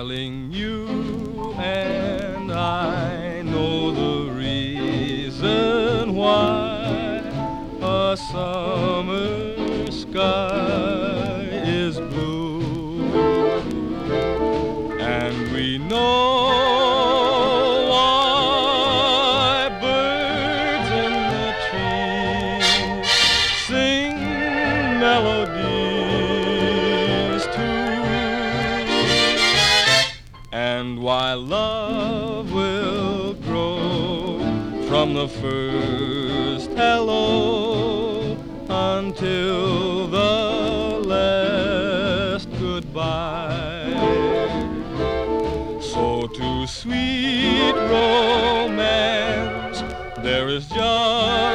telling you, and I know the reason why a summer sky is blue, and we know why birds in the trees sing melodies too, and why love will grow from the first hello until the last goodbye. So to sweet romance there is just